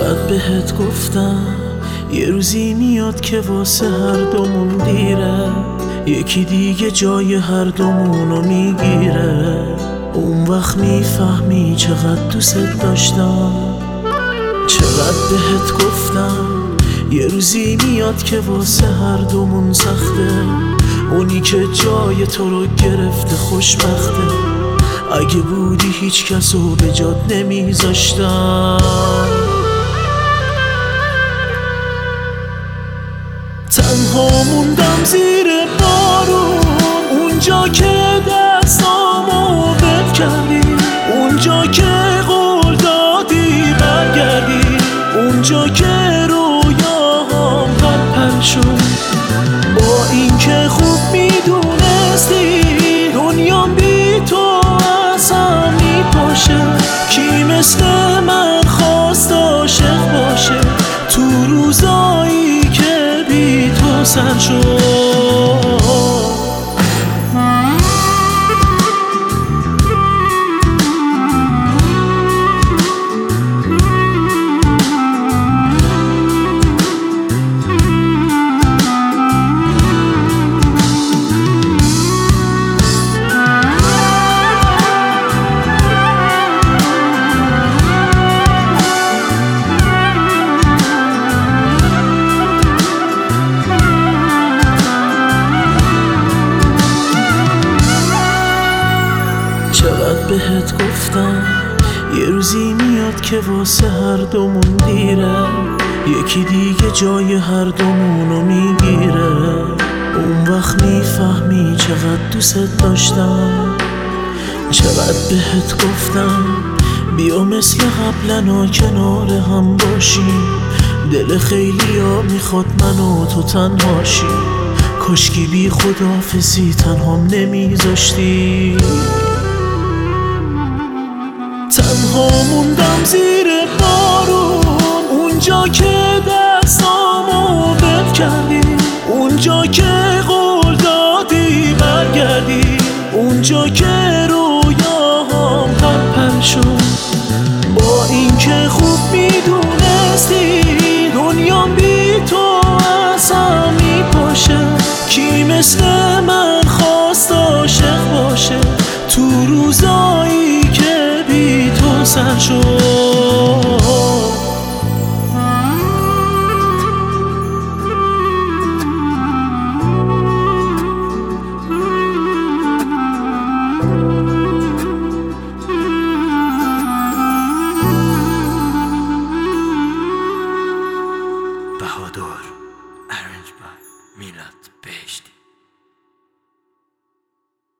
چقدر بهت گفتم یه روزی میاد که واسه هر دومون دیره، یکی دیگه جای هر دومونو میگیره. اون وقت میفهمی چقدر دوست داشتم. چقدر بهت گفتم یه روزی میاد که واسه هر دومون سخته، اونی که جای تو رو گرفته خوشبخته. اگه بودی هیچ کسو به جات نمیذاشتم. تنها موندم زیر بارون، اونجا که دستامو ول کردی، اونجا که قول دادی برگردی، اونجا که رویاهام پر شد. با اینکه خوب میدونستی دنیام بی تو از هم میپاشه، کی مثل من خواست عاشق باشه تو روزایی که بی تو سر شد. چقدر بهت گفتم یه روزی میاد که واسه هر دومون دیره، یکی دیگه جای هر دومونو میگیره. اون وقت میفهمی چقدر دوست داشتم. چقدر بهت گفتم بیا مثل قبلنا کنار هم باشیم، دل خیلی ها میخواد من و تو تنهاشی. کاشکی بی خداحافظی تنهام نمیذاشتی. تنها موندم زیر بارون، اونجا که دستامو ول کردی، اونجا که قول دادی برگردی، اونجا که رویاهام پر شد. با اینکه خوب میدونستی دنیام بی تو از هم میپاشه، کی مثل من خواست عاشق باشه تو روزایی که بی تو سر شد.